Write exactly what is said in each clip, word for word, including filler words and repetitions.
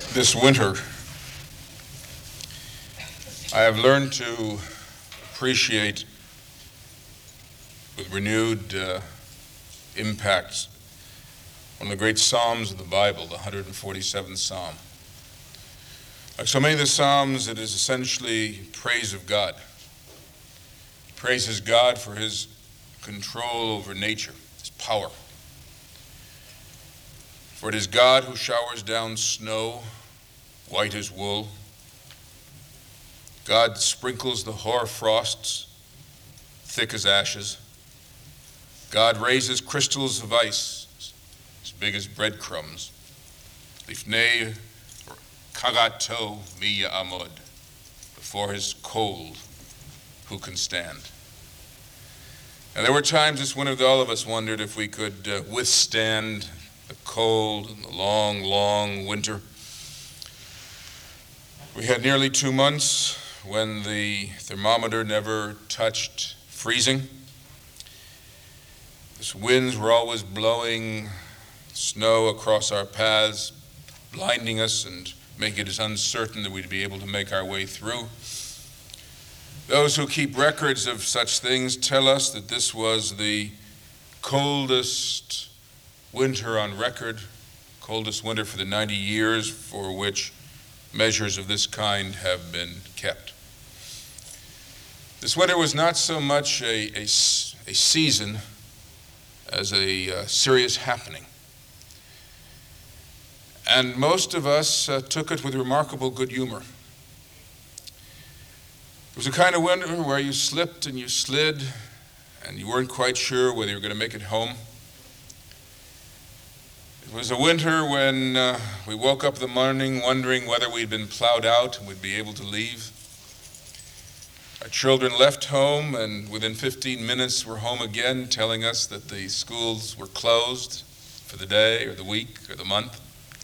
This winter, I have learned to appreciate with renewed uh, impact one of the great Psalms of the Bible, the one hundred forty-seventh Psalm. Like so many of the Psalms, it is essentially praise of God. It praises God for his control over nature, his power. For it is God who showers down snow, white as wool. God sprinkles the hoar frosts, thick as ashes. God raises crystals of ice, as big as breadcrumbs. Lifnei kagato mi ya'amod. Before his cold, who can stand? And there were times this winter that all of us wondered if we could uh, withstand the cold and the long, long winter. We had nearly two months when the thermometer never touched freezing. The winds were always blowing snow across our paths, blinding us and making it as uncertain that we'd be able to make our way through. Those who keep records of such things tell us that this was the coldest winter on record, coldest winter for the ninety years for which measures of this kind have been kept. This winter was not so much a, a, a season as a uh, serious happening. And most of us uh, took it with remarkable good humor. It was a kind of winter where you slipped and you slid and you weren't quite sure whether you were going to make it home. It was a winter when uh, we woke up in the morning wondering whether we'd been plowed out and we'd be able to leave. Our children left home and within fifteen minutes were home again telling us that the schools were closed for the day or the week or the month.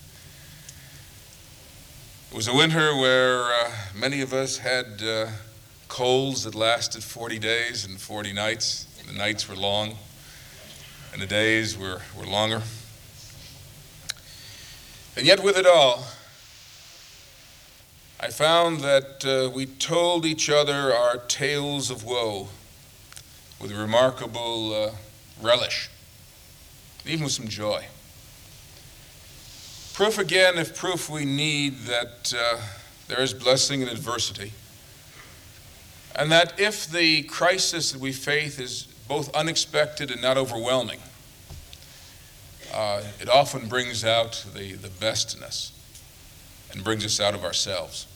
It was a winter where uh, many of us had uh, colds that lasted forty days and forty nights. The nights were long and the days were, were longer. And yet with it all, I found that uh, we told each other our tales of woe with a remarkable uh, relish, even with some joy. Proof again, if proof we need, that uh, there is blessing in adversity, and that if the crisis that we face is both unexpected and not overwhelming, Uh, it often brings out the, the best in us and brings us out of ourselves.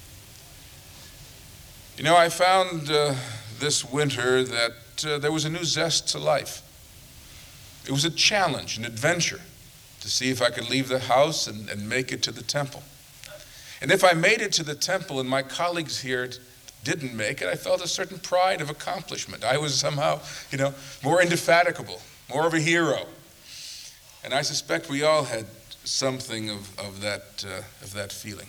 You know, I found uh, this winter that uh, there was a new zest to life. It was a challenge, an adventure, to see if I could leave the house and, and make it to the temple. And if I made it to the temple and my colleagues here didn't make it, I felt a certain pride of accomplishment. I was somehow, you know, more indefatigable, more of a hero. And I suspect we all had something of, of, that, uh, of that feeling.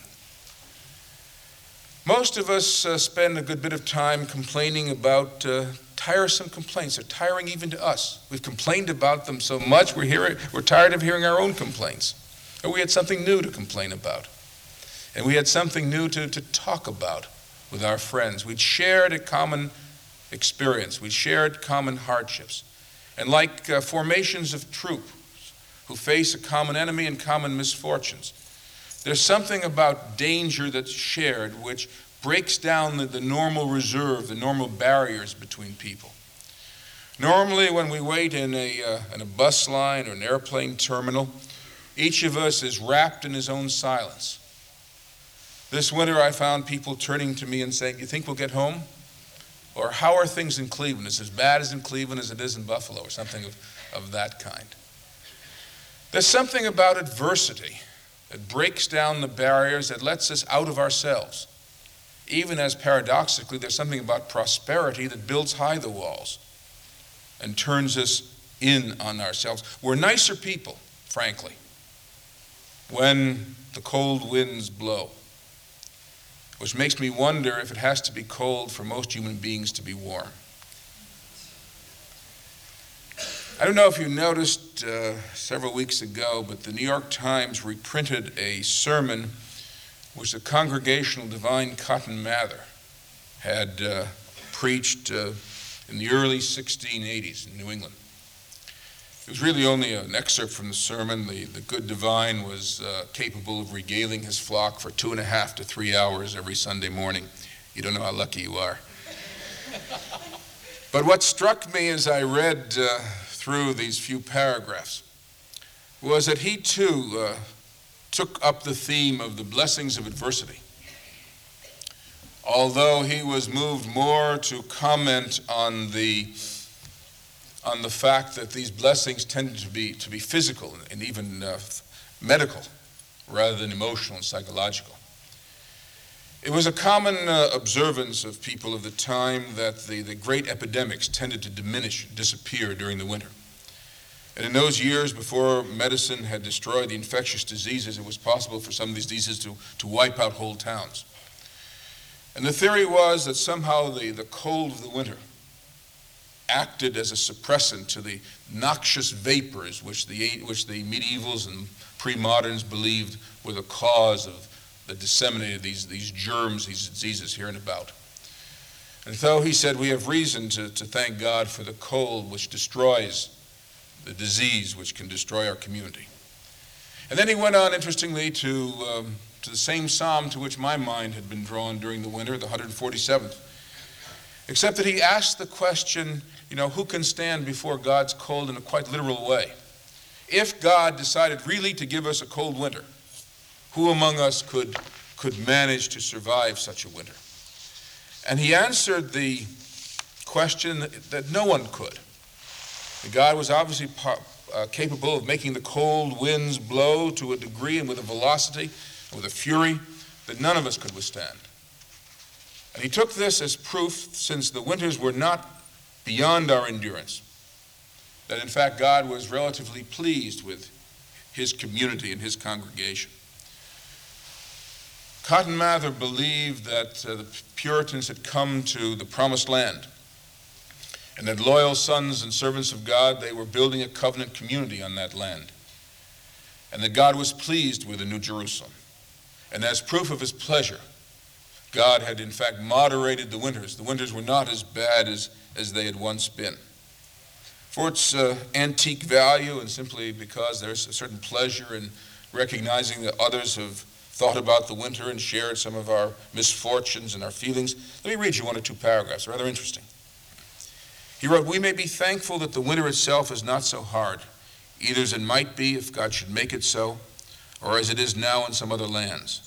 Most of us uh, spend a good bit of time complaining about uh, tiresome complaints. They're tiring even to us. We've complained about them so much, we're, hearing, we're tired of hearing our own complaints. Or we had something new to complain about. And we had something new to, to talk about with our friends. We'd shared a common experience. We'd shared common hardships. And like uh, formations of troops, who face a common enemy and common misfortunes, there's something about danger that's shared which breaks down the, the normal reserve, the normal barriers between people. Normally, when we wait in a, uh, in a bus line or an airplane terminal, each of us is wrapped in his own silence. This winter, I found people turning to me and saying, "You think we'll get home?" Or, "How are things in Cleveland? Is it as bad as in Cleveland as it is in Buffalo?" Or something of, of that kind. There's something about adversity that breaks down the barriers, that lets us out of ourselves. Even as paradoxically, there's something about prosperity that builds high the walls and turns us in on ourselves. We're nicer people, frankly, when the cold winds blow, which makes me wonder if it has to be cold for most human beings to be warm. I don't know if you noticed uh, several weeks ago, but the New York Times reprinted a sermon which the Congregational Divine Cotton Mather had uh, preached uh, in the early sixteen eighties in New England. It was really only an excerpt from the sermon. The, the good divine was uh, capable of regaling his flock for two and a half to three hours every Sunday morning. You don't know how lucky you are. But what struck me as I read uh, through these few paragraphs was that he too uh, took up the theme of the blessings of adversity, although he was moved more to comment on the on the fact that these blessings tended to be to be physical and even uh, medical rather than emotional and psychological. It was a common uh, observance of people of the time that the, the great epidemics tended to diminish, disappear during the winter. And in those years before medicine had destroyed the infectious diseases, it was possible for some of these diseases to, to wipe out whole towns. And the theory was that somehow the, the cold of the winter acted as a suppressant to the noxious vapors which the, which the medievals and pre-moderns believed were the cause of that disseminated these, these germs, these diseases here and about. And so he said, we have reason to, to thank God for the cold which destroys the disease which can destroy our community. And then he went on, interestingly, to, um, to the same psalm to which my mind had been drawn during the winter, the one hundred forty-seventh. Except that he asked the question, you know, who can stand before God's cold in a quite literal way? If God decided really to give us a cold winter, who among us could, could manage to survive such a winter? And he answered the question that, that no one could. God was obviously uh, capable of making the cold winds blow to a degree and with a velocity, with a fury that none of us could withstand. And he took this as proof, since the winters were not beyond our endurance, that in fact God was relatively pleased with his community and his congregation. Cotton Mather believed that uh, the Puritans had come to the promised land, and that loyal sons and servants of God, they were building a covenant community on that land, and that God was pleased with the New Jerusalem. And as proof of his pleasure, God had in fact moderated the winters. The winters were not as bad as, as they had once been. For its uh, antique value, and simply because there's a certain pleasure in recognizing that others have thought about the winter and shared some of our misfortunes and our feelings, let me read you one or two paragraphs. They're rather interesting. He wrote, we may be thankful that the winter itself is not so hard, either as it might be if God should make it so, or as it is now in some other lands.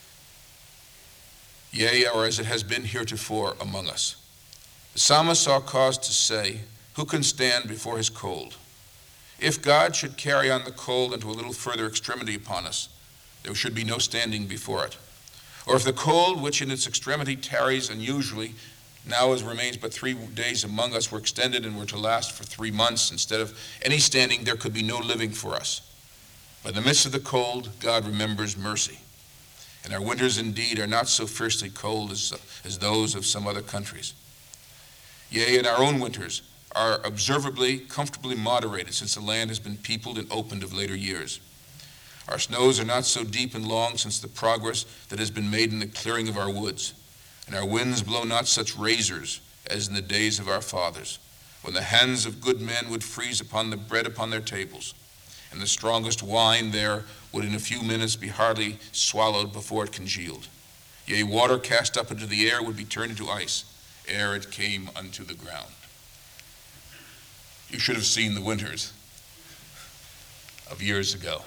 Yea, or as it has been heretofore among us. The psalmist saw cause to say, who can stand before his cold? If God should carry on the cold into a little further extremity upon us, there should be no standing before it. Or if the cold, which in its extremity tarries unusually, now as remains but three days among us, were extended and were to last for three months, instead of any standing, there could be no living for us. But in the midst of the cold, God remembers mercy. And our winters indeed are not so fiercely cold as, as those of some other countries. Yea, and our own winters are observably, comfortably moderated, since the land has been peopled and opened of later years. Our snows are not so deep and long since the progress that has been made in the clearing of our woods. And our winds blow not such razors as in the days of our fathers, when the hands of good men would freeze upon the bread upon their tables, and the strongest wine there would in a few minutes be hardly swallowed before it congealed. Yea, water cast up into the air would be turned into ice ere it came unto the ground. You should have seen the winters of years ago.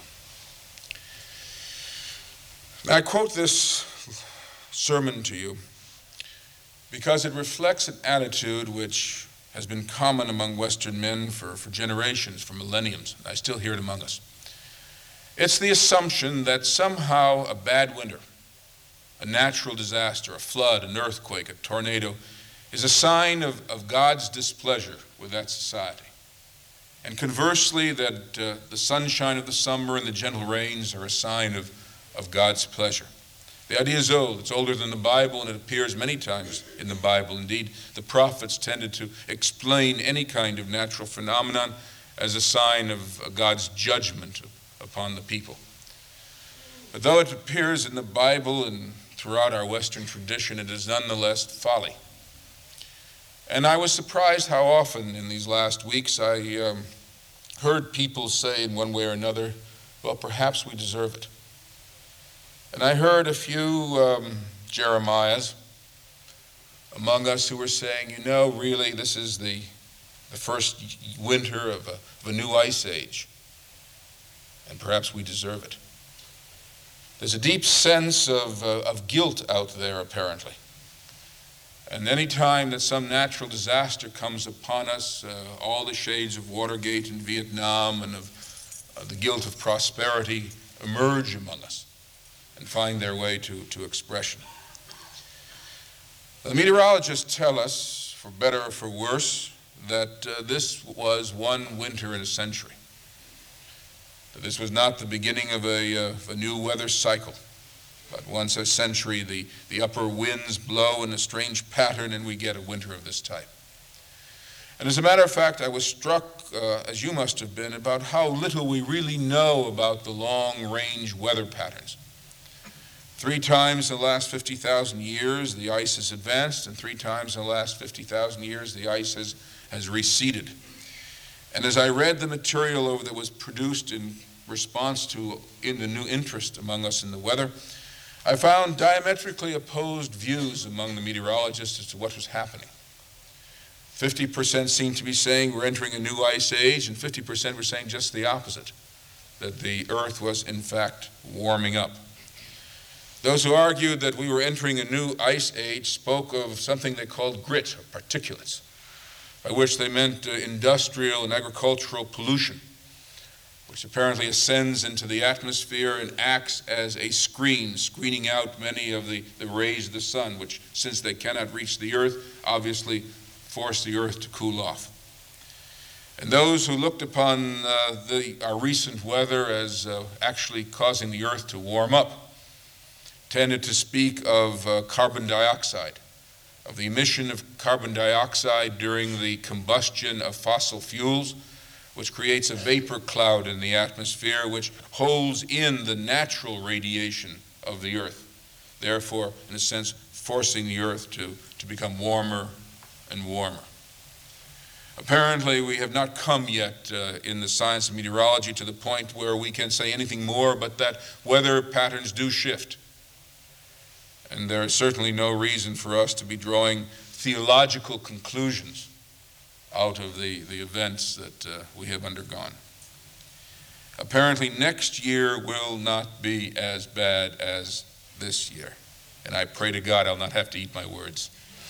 Now, I quote this sermon to you because it reflects an attitude which has been common among Western men for, for generations, for millenniums. I still hear it among us. It's the assumption that somehow a bad winter, a natural disaster, a flood, an earthquake, a tornado, is a sign of, of God's displeasure with that society. And conversely, that uh, the sunshine of the summer and the gentle rains are a sign of, of God's pleasure. The idea is old. It's older than the Bible, and it appears many times in the Bible. Indeed, the prophets tended to explain any kind of natural phenomenon as a sign of God's judgment upon the people. But though it appears in the Bible and throughout our Western tradition, it is nonetheless folly. And I was surprised how often in these last weeks I um, heard people say in one way or another, well, perhaps we deserve it. And I heard a few um, Jeremiahs among us who were saying, you know, really, this is the, the first winter of a, of a new ice age, and perhaps we deserve it. There's a deep sense of, uh, of guilt out there, apparently. And any time that some natural disaster comes upon us, uh, all the shades of Watergate and Vietnam and of uh, the guilt of prosperity emerge among us and find their way to, to expression. The meteorologists tell us, for better or for worse, that uh, this was one winter in a century. That this was not the beginning of a, uh, of a new weather cycle, but once a century the, the upper winds blow in a strange pattern and we get a winter of this type. And as a matter of fact, I was struck, uh, as you must have been, about how little we really know about the long-range weather patterns. Three times in the last fifty thousand years, the ice has advanced, and three times in the last fifty thousand years, the ice has, has receded. And as I read the material over that was produced in response to in the new interest among us in the weather, I found diametrically opposed views among the meteorologists as to what was happening. fifty percent seemed to be saying we're entering a new ice age, and fifty percent were saying just the opposite, that the Earth was in fact warming up. Those who argued that we were entering a new ice age spoke of something they called grit, or particulates, by which they meant uh, industrial and agricultural pollution, which apparently ascends into the atmosphere and acts as a screen, screening out many of the, the rays of the sun, which, since they cannot reach the Earth, obviously force the Earth to cool off. And those who looked upon uh, the, our recent weather as uh, actually causing the Earth to warm up tended to speak of uh, carbon dioxide, of the emission of carbon dioxide during the combustion of fossil fuels, which creates a vapor cloud in the atmosphere which holds in the natural radiation of the Earth, therefore, in a sense, forcing the Earth to, to become warmer and warmer. Apparently, we have not come yet uh, in the science of meteorology to the point where we can say anything more but that weather patterns do shift. And there is certainly no reason for us to be drawing theological conclusions out of the, the events that uh, we have undergone. Apparently, next year will not be as bad as this year. And I pray to God I'll not have to eat my words.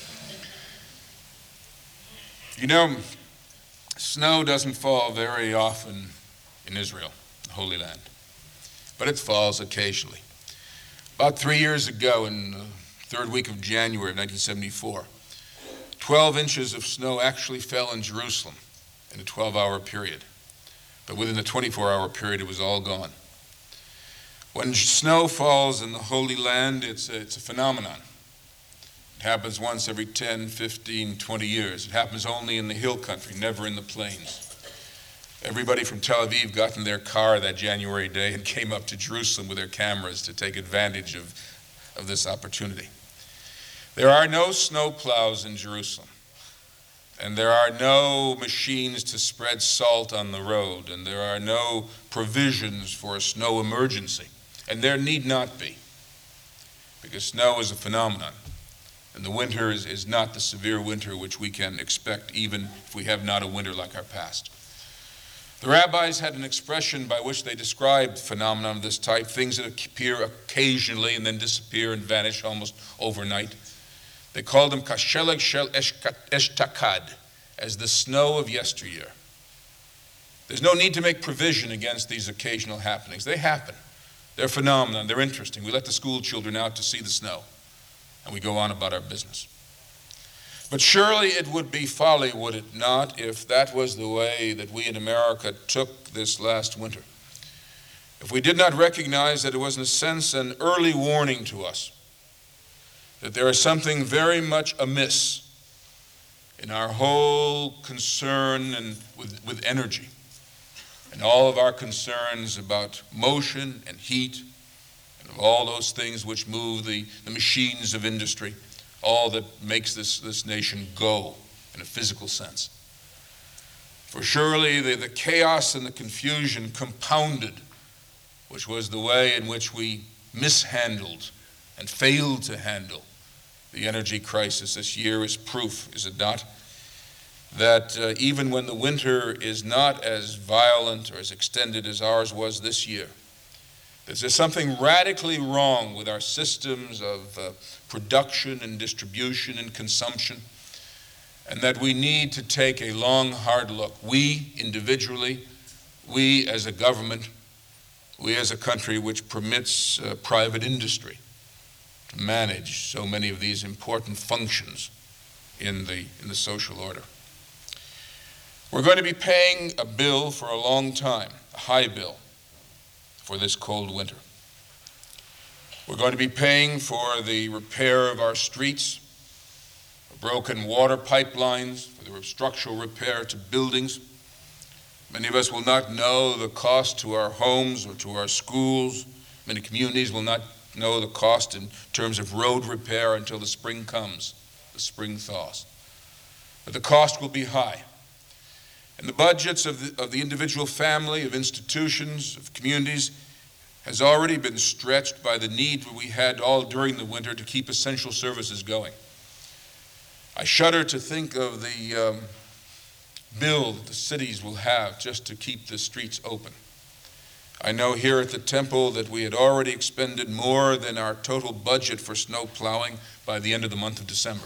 You know, snow doesn't fall very often in Israel, the Holy Land, but it falls occasionally. About three years ago, in the third week of January of nineteen seventy-four, twelve inches of snow actually fell in Jerusalem in a twelve-hour period. But within the twenty-four hour period, it was all gone. When snow falls in the Holy Land, it's a, it's a phenomenon. It happens once every ten, fifteen, twenty years. It happens only in the hill country, never in the plains. Everybody from Tel Aviv got in their car that January day and came up to Jerusalem with their cameras to take advantage of, of this opportunity. There are no snow plows in Jerusalem, and there are no machines to spread salt on the road, and there are no provisions for a snow emergency, and there need not be, because snow is a phenomenon, and the winter is, is not the severe winter which we can expect even if we have not a winter like our past. The rabbis had an expression by which they described phenomena of this type, things that appear occasionally and then disappear and vanish almost overnight. They called them kasheleg shel eshtakad, as the snow of yesteryear. There's no need to make provision against these occasional happenings. They happen. They're phenomena. They're interesting. We let the school children out to see the snow, and we go on about our business. But surely it would be folly, would it not, if that was the way that we in America took this last winter? If we did not recognize that it was in a sense an early warning to us that there is something very much amiss in our whole concern and with, with energy, and all of our concerns about motion and heat of all those things which move the, the machines of industry, all that makes this, this nation go in a physical sense. For surely the, the chaos and the confusion compounded, which was the way in which we mishandled and failed to handle the energy crisis this year, is proof, is it not, that uh, even when the winter is not as violent or as extended as ours was this year, that there's something radically wrong with our systems of uh, production and distribution and consumption, and that we need to take a long, hard look. We individually, we as a government, we as a country which permits uh, private industry to manage so many of these important functions in the, in the social order. We're going to be paying a bill for a long time, a high bill, for this cold winter. We're going to be paying for the repair of our streets, broken water pipelines, for the structural repair to buildings. Many of us will not know the cost to our homes or to our schools. Many communities will not know the cost in terms of road repair until the spring comes, the spring thaws. But the cost will be high. And the budgets of the, of the individual family, of institutions, of communities, has already been stretched by the need we had all during the winter to keep essential services going. I shudder to think of the um, bill that the cities will have just to keep the streets open. I know here at the Temple that we had already expended more than our total budget for snow plowing by the end of the month of December.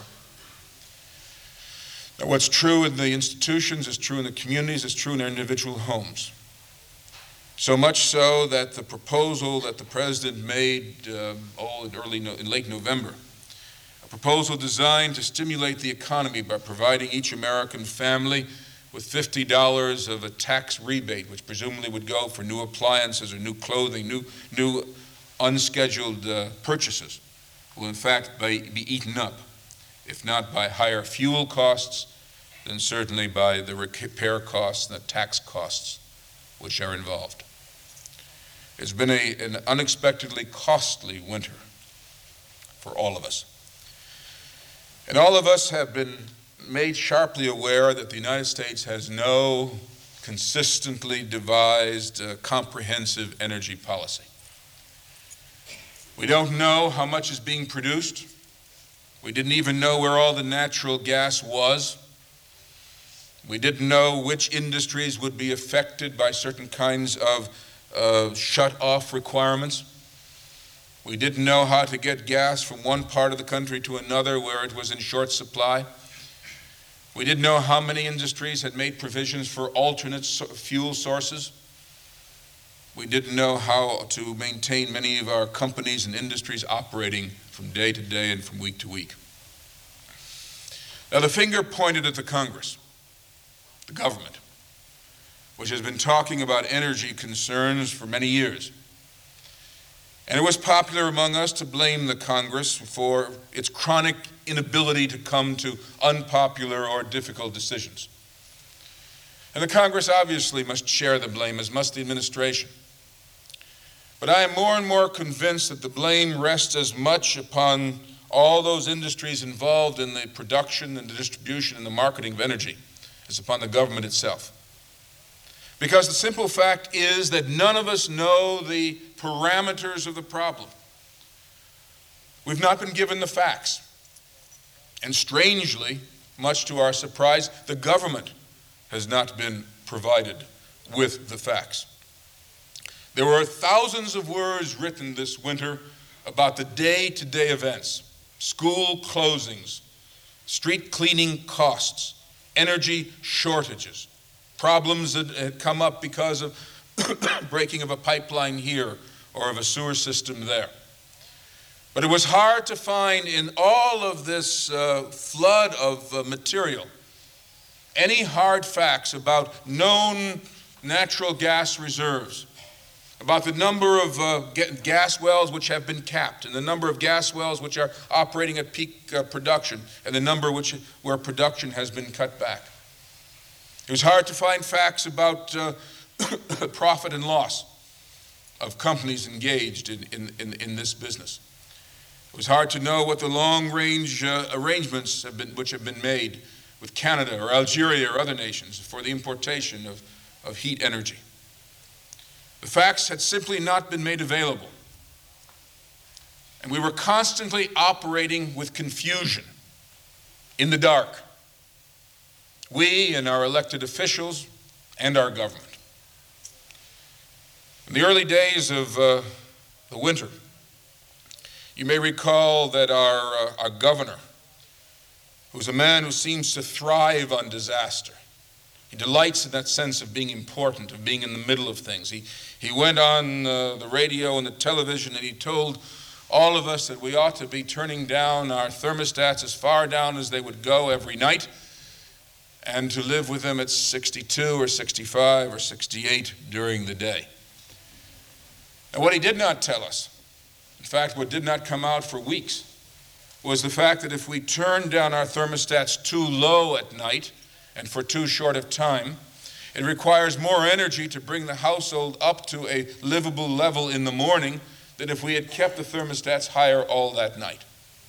Now, what's true in the institutions is true in the communities, is true in our individual homes. So much so that the proposal that the President made um, all in, early no, in late November, a proposal designed to stimulate the economy by providing each American family with fifty dollars of a tax rebate, which presumably would go for new appliances or new clothing, new, new unscheduled uh, purchases, will in fact be, be eaten up, if not by higher fuel costs, then certainly by the repair costs and the tax costs which are involved. It's been a, an unexpectedly costly winter for all of us. And all of us have been made sharply aware that the United States has no consistently devised, uh, comprehensive energy policy. We don't know how much is being produced. We didn't even know where all the natural gas was. We didn't know which industries would be affected by certain kinds of uh, shut-off requirements. We didn't know how to get gas from one part of the country to another where it was in short supply. We didn't know how many industries had made provisions for alternate so- fuel sources. We didn't know how to maintain many of our companies and industries operating from day to day and from week to week. Now, the finger pointed at the Congress, the government, which has been talking about energy concerns for many years. And it was popular among us to blame the Congress for its chronic inability to come to unpopular or difficult decisions. And the Congress obviously must share the blame, as must the administration. But I am more and more convinced that the blame rests as much upon all those industries involved in the production and the distribution and the marketing of energy as upon the government itself. Because the simple fact is that none of us know the parameters of the problem. We've not been given the facts. And strangely, much to our surprise, the government has not been provided with the facts. There were thousands of words written this winter about the day-to-day events, school closings, street cleaning costs, energy shortages, problems that had come up because of breaking of a pipeline here or of a sewer system there. But it was hard to find in all of this uh, flood of uh, material any hard facts about known natural gas reserves, about the number of uh, gas wells which have been capped, and the number of gas wells which are operating at peak uh, production, and the number which, where production has been cut back. It was hard to find facts about uh, profit and loss of companies engaged in, in, in, in this business. It was hard to know what the long-range uh, arrangements have been, which have been made with Canada or Algeria or other nations for the importation of, of heat energy. The facts had simply not been made available. And we were constantly operating with confusion, in the dark. We and our elected officials and our government. In the early days of uh, the winter, you may recall that our, uh, our governor, who's a man who seems to thrive on disaster, he delights in that sense of being important, of being in the middle of things. He, he went on uh, the radio and the television and he told all of us that we ought to be turning down our thermostats as far down as they would go every night and to live with them at sixty-two or sixty-five or sixty-eight during the day. And what he did not tell us, in fact, what did not come out for weeks, was the fact that if we turned down our thermostats too low at night and for too short of time, it requires more energy to bring the household up to a livable level in the morning than if we had kept the thermostats higher all that night.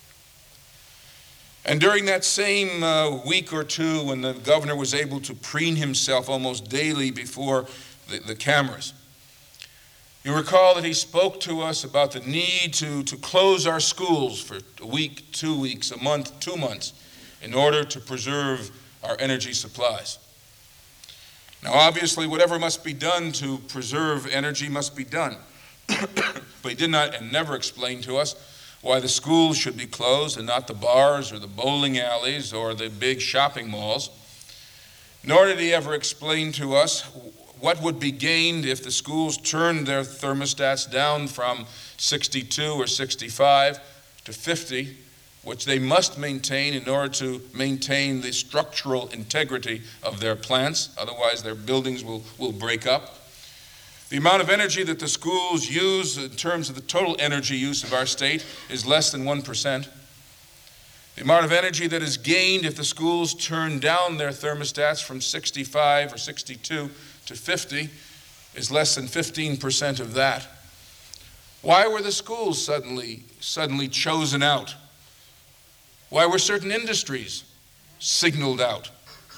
And during that same uh, week or two when the governor was able to preen himself almost daily before the, the cameras, you recall that he spoke to us about the need to, to close our schools for a week, two weeks, a month, two months, in order to preserve our energy supplies. Now, obviously, whatever must be done to preserve energy must be done. But he did not and never explained to us why the schools should be closed and not the bars or the bowling alleys or the big shopping malls. Nor did he ever explain to us what would be gained if the schools turned their thermostats down from sixty-two or sixty-five to fifty, which they must maintain in order to maintain the structural integrity of their plants. Otherwise, their buildings will, will break up. The amount of energy that the schools use in terms of the total energy use of our state is less than one percent. The amount of energy that is gained if the schools turn down their thermostats from sixty-five or sixty-two to fifty is less than fifteen percent of that. Why were the schools suddenly, suddenly chosen out? Why were certain industries signaled out?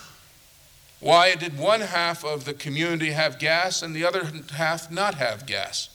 Why did one half of the community have gas and the other half not have gas?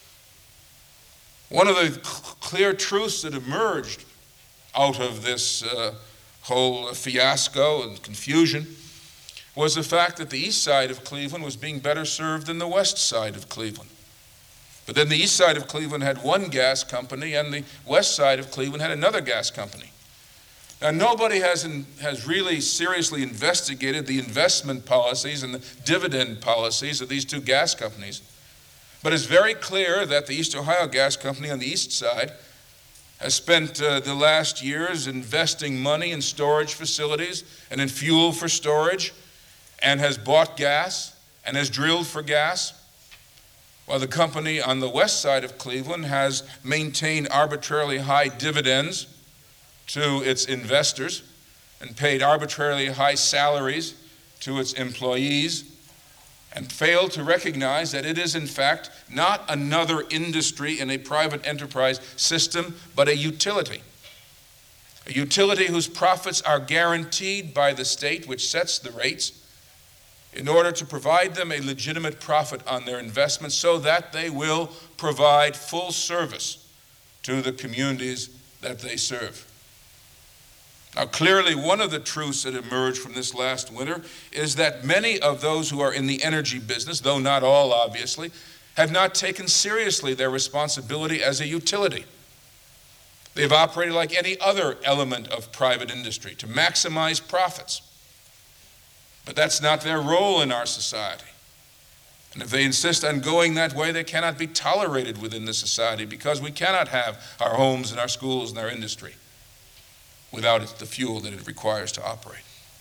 One of the clear truths that emerged out of this uh, whole fiasco and confusion was the fact that the east side of Cleveland was being better served than the west side of Cleveland. But then the east side of Cleveland had one gas company and the west side of Cleveland had another gas company. Now, nobody has, in, has really seriously investigated the investment policies and the dividend policies of these two gas companies. But it's very clear that the East Ohio Gas Company on the east side has spent uh, the last years investing money in storage facilities and in fuel for storage, and has bought gas and has drilled for gas, while the company on the west side of Cleveland has maintained arbitrarily high dividends to its investors and paid arbitrarily high salaries to its employees, and failed to recognize that it is in fact not another industry in a private enterprise system, but a utility. A utility whose profits are guaranteed by the state, which sets the rates, in order to provide them a legitimate profit on their investment so that they will provide full service to the communities that they serve. Now, clearly, one of the truths that emerged from this last winter is that many of those who are in the energy business, though not all obviously, have not taken seriously their responsibility as a utility. They've operated like any other element of private industry to maximize profits. But that's not their role in our society. And if they insist on going that way, they cannot be tolerated within the society, because we cannot have our homes and our schools and our industry without the fuel that it requires to operate.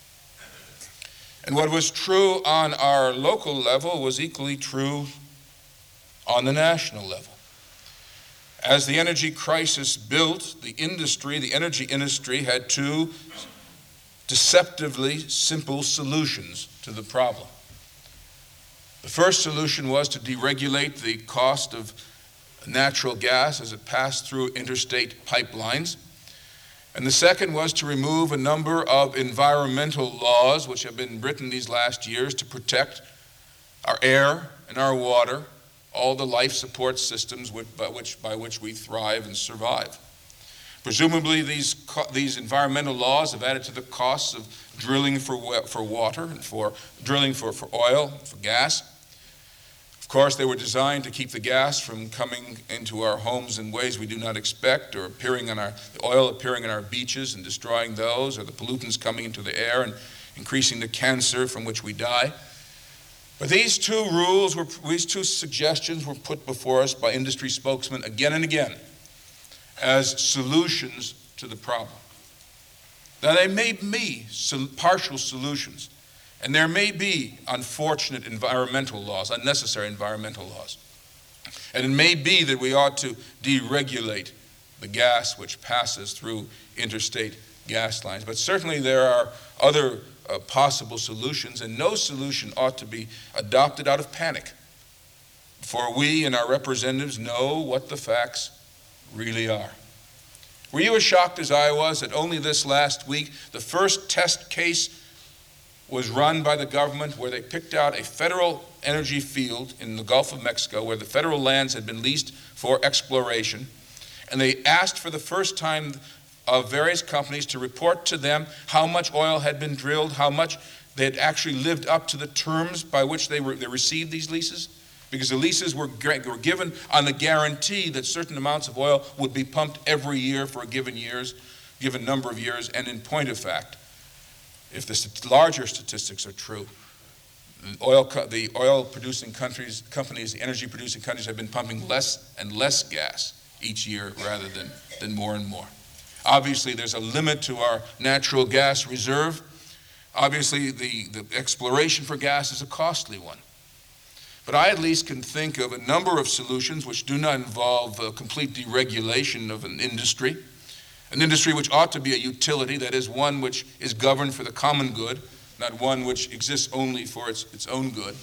And what was true on our local level was equally true on the national level. As the energy crisis built, the industry, the energy industry, had two deceptively simple solutions to the problem. The first solution was to deregulate the cost of natural gas as it passed through interstate pipelines. And the second was to remove a number of environmental laws which have been written these last years to protect our air and our water, all the life support systems by which, by which we thrive and survive. Presumably, these, these environmental laws have added to the costs of drilling for, for water and for drilling for, for oil, for gas. Of course, they were designed to keep the gas from coming into our homes in ways we do not expect, or appearing on our, the oil appearing on our beaches and destroying those, or the pollutants coming into the air and increasing the cancer from which we die. But these two rules, were, these two suggestions were put before us by industry spokesmen again and again as solutions to the problem. Now, they may be partial solutions, and there may be unfortunate environmental laws, unnecessary environmental laws. And it may be that we ought to deregulate the gas which passes through interstate gas lines. But certainly there are other uh, possible solutions, and no solution ought to be adopted out of panic. For we and our representatives know what the facts really are. Were you as shocked as I was that only this last week the first test case was run by the government where they picked out a federal energy field in the Gulf of Mexico where the federal lands had been leased for exploration, and they asked for the first time of various companies to report to them how much oil had been drilled, how much they had actually lived up to the terms by which they, were, they received these leases? Because the leases were, were given on the guarantee that certain amounts of oil would be pumped every year for a given years, given number of years. And in point of fact, if the st- larger statistics are true, the oil, co- the oil producing countries, companies, the energy producing countries have been pumping less and less gas each year rather than, than more and more. Obviously, there's a limit to our natural gas reserve. Obviously, the, the exploration for gas is a costly one. But I at least can think of a number of solutions which do not involve a complete deregulation of an industry, an industry which ought to be a utility, that is, one which is governed for the common good, not one which exists only for its, its own good.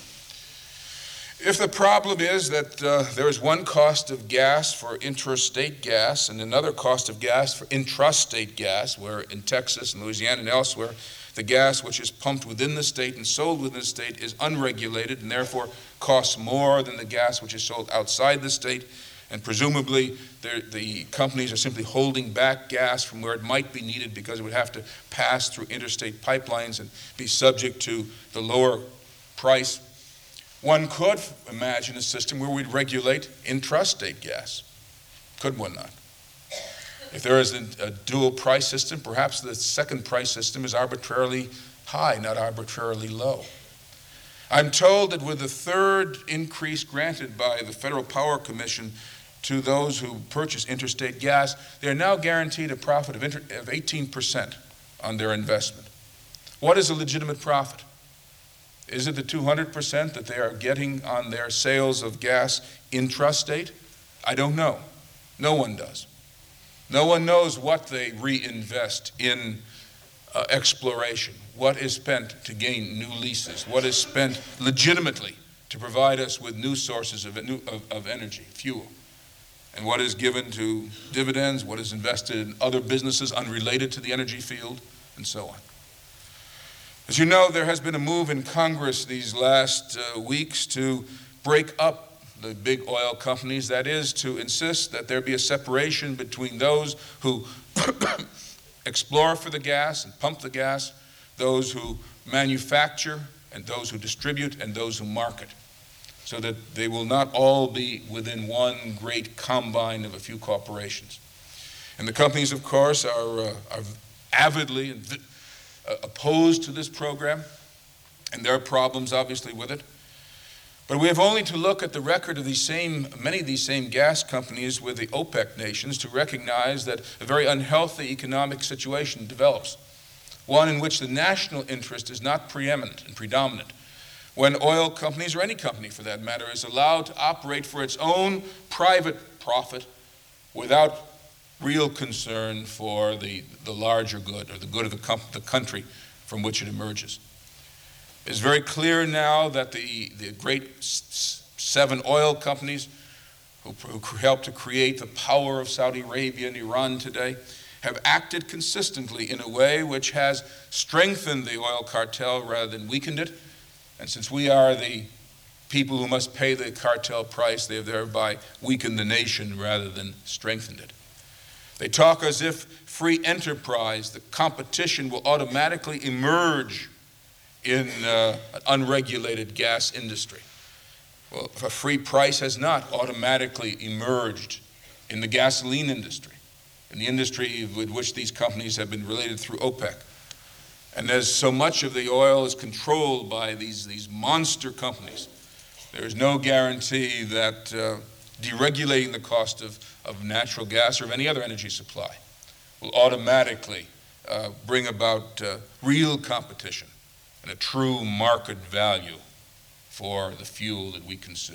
If the problem is that uh, there is one cost of gas for interstate gas and another cost of gas for intrastate gas, where in Texas and Louisiana and elsewhere, the gas which is pumped within the state and sold within the state is unregulated and therefore costs more than the gas which is sold outside the state, and presumably the companies are simply holding back gas from where it might be needed because it would have to pass through interstate pipelines and be subject to the lower price. One could imagine a system where we'd regulate intrastate gas. Could one not? If there is a, a dual price system, perhaps the second price system is arbitrarily high, not arbitrarily low. I'm told that with the third increase granted by the Federal Power Commission to those who purchase interstate gas, they are now guaranteed a profit of, inter- of eighteen percent on their investment. What is a legitimate profit? Is it the two hundred percent that they are getting on their sales of gas intrastate? I don't know. No one does. No one knows what they reinvest in uh, exploration, what is spent to gain new leases, what is spent legitimately to provide us with new sources of, new, of, of energy, fuel, and what is given to dividends, what is invested in other businesses unrelated to the energy field, and so on. As you know, there has been a move in Congress these last uh, weeks to break up the big oil companies, that is, to insist that there be a separation between those who explore for the gas and pump the gas, those who manufacture, and those who distribute, and those who market, so that they will not all be within one great combine of a few corporations. And the companies, of course, are, uh, are avidly and vi- uh, opposed to this program, and there are problems, obviously, with it. But we have only to look at the record of these same, many of these same gas companies with the OPEC nations to recognize that a very unhealthy economic situation develops, one in which the national interest is not preeminent and predominant, when oil companies, or any company for that matter, is allowed to operate for its own private profit without real concern for the, the larger good or the good of the, com- the country from which it emerges. It's very clear now that the, the great seven oil companies who, who helped to create the power of Saudi Arabia and Iran today have acted consistently in a way which has strengthened the oil cartel rather than weakened it. And since we are the people who must pay the cartel price, they have thereby weakened the nation rather than strengthened it. They talk as if free enterprise, the competition, will automatically emerge in uh, an unregulated gas industry. Well, a free price has not automatically emerged in the gasoline industry, in the industry with which these companies have been related through OPEC. And as so much of the oil is controlled by these, these monster companies, there is no guarantee that uh, deregulating the cost of, of natural gas or of any other energy supply will automatically uh, bring about uh, real competition and a true market value for the fuel that we consume.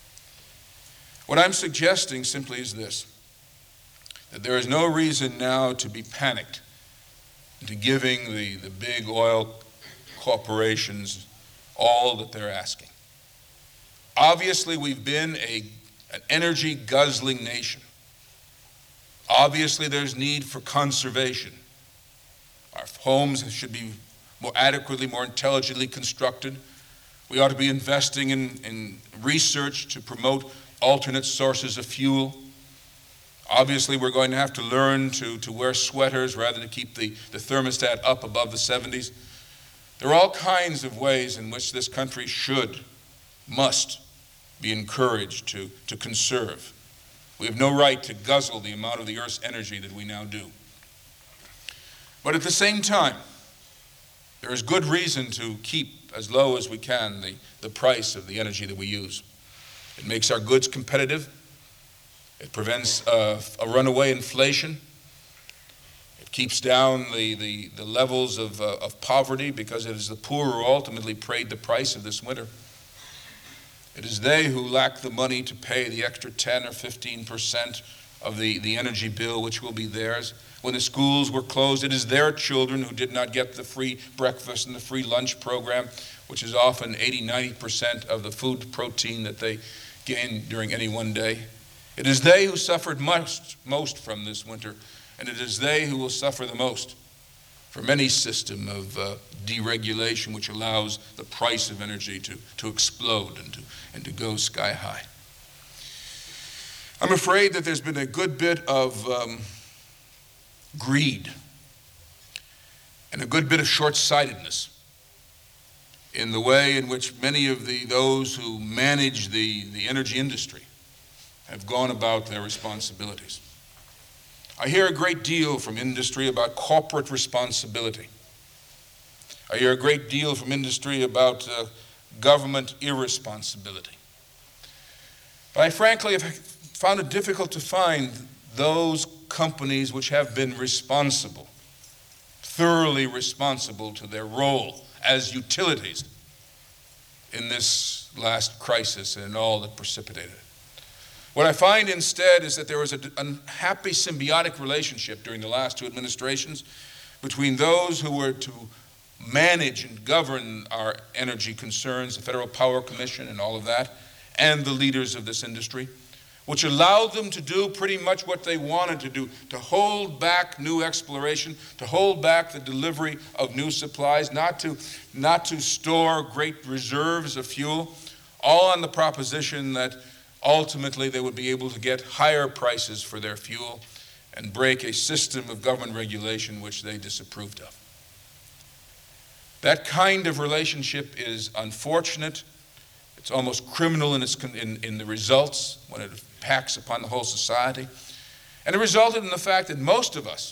What I'm suggesting simply is this, that there is no reason now to be panicked into giving the, the big oil corporations all that they're asking. Obviously, we've been a, an energy-guzzling nation. Obviously, there's need for conservation. Our homes should be more adequately, more intelligently constructed. We ought to be investing in, in research to promote alternate sources of fuel. Obviously, we're going to have to learn to, to wear sweaters rather than keep the, the thermostat up above the seventies. There are all kinds of ways in which this country should, must be encouraged to, to conserve. We have no right to guzzle the amount of the Earth's energy that we now do. But at the same time, there is good reason to keep as low as we can the, the price of the energy that we use. It makes our goods competitive. It prevents uh, a runaway inflation. It keeps down the, the, the levels of, uh, of poverty, because it is the poor who ultimately paid the price of this winter. It is they who lack the money to pay the extra ten or fifteen percent of the, the energy bill, which will be theirs. When the schools were closed, it is their children who did not get the free breakfast and the free lunch program, which is often eighty, ninety percent of the food protein that they gain during any one day. It is they who suffered most, most from this winter, and it is they who will suffer the most from any system of uh, deregulation which allows the price of energy to, to explode and to, and to go sky high. I'm afraid that there's been a good bit of um, greed and a good bit of short-sightedness in the way in which many of the those who manage the, the energy industry have gone about their responsibilities. I hear a great deal from industry about corporate responsibility. I hear a great deal from industry about uh, government irresponsibility. But I frankly have found it difficult to find those companies which have been responsible, thoroughly responsible to their role as utilities in this last crisis and all that precipitated it. What I find instead is that there was an unhappy symbiotic relationship during the last two administrations between those who were to manage and govern our energy concerns, the Federal Power Commission and all of that, and the leaders of this industry, which allowed them to do pretty much what they wanted to do, to hold back new exploration, to hold back the delivery of new supplies, not to, not to store great reserves of fuel, all on the proposition that ultimately they would be able to get higher prices for their fuel and break a system of government regulation which they disapproved of. That kind of relationship is unfortunate. It's almost criminal in, its, in, in the results when it impacts upon the whole society. And it resulted in the fact that most of us,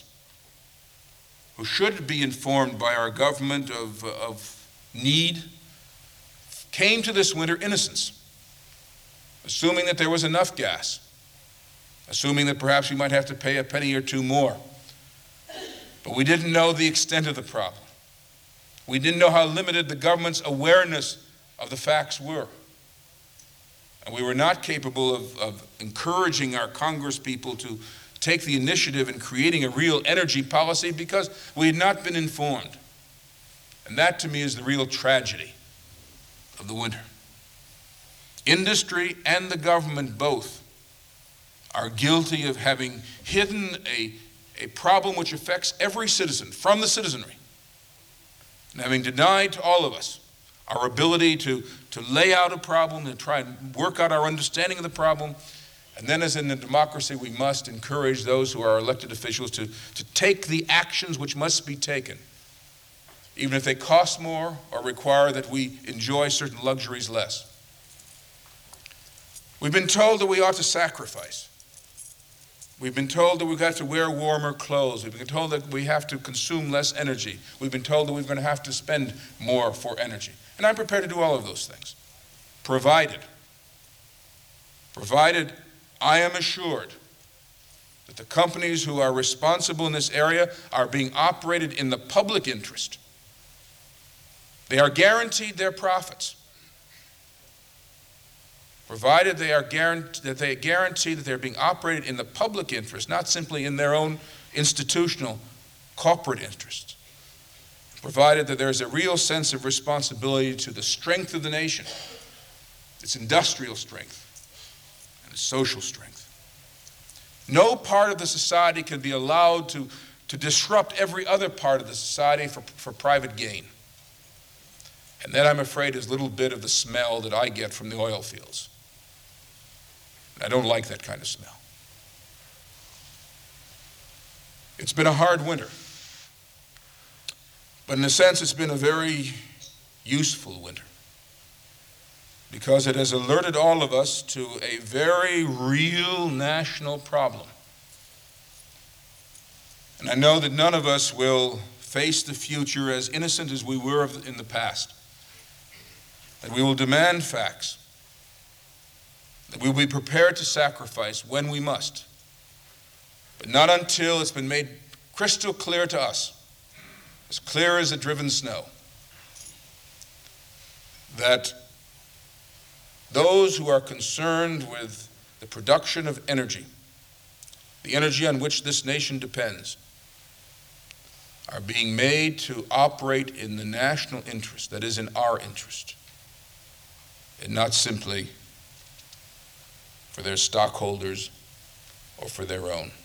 who should be informed by our government of, of need, came to this winter innocence, assuming that there was enough gas, assuming that perhaps we might have to pay a penny or two more. But we didn't know the extent of the problem. We didn't know how limited the government's awareness of the facts were. And we were not capable of, of encouraging our congresspeople to take the initiative in creating a real energy policy because we had not been informed. And that, to me, is the real tragedy of the winter. Industry and the government both are guilty of having hidden a, a problem which affects every citizen from the citizenry, and having denied to all of us our ability to, to lay out a problem and try and work out our understanding of the problem. And then, as in a democracy, we must encourage those who are elected officials to, to take the actions which must be taken, even if they cost more or require that we enjoy certain luxuries less. We've been told that we ought to sacrifice. We've been told that we've got to wear warmer clothes. We've been told that we have to consume less energy. We've been told that we're going to have to spend more for energy. And I'm prepared to do all of those things, provided, provided I am assured that the companies who are responsible in this area are being operated in the public interest. They are guaranteed their profits, provided they are guaranteed that they guarantee that they're being operated in the public interest, not simply in their own institutional corporate interests, provided that there's a real sense of responsibility to the strength of the nation, its industrial strength, and its social strength. No part of the society can be allowed to, to disrupt every other part of the society for, for private gain. And that, I'm afraid, is a little bit of the smell that I get from the oil fields. I don't like that kind of smell. It's been a hard winter, but in a sense it's been a very useful winter, because it has alerted all of us to a very real national problem. And I know that none of us will face the future as innocent as we were in the past, that we will demand facts, that we will be prepared to sacrifice when we must, but not until it's been made crystal clear to us, as clear as the driven snow, that those who are concerned with the production of energy, the energy on which this nation depends, are being made to operate in the national interest, that is, in our interest, and not simply for their stockholders or for their own.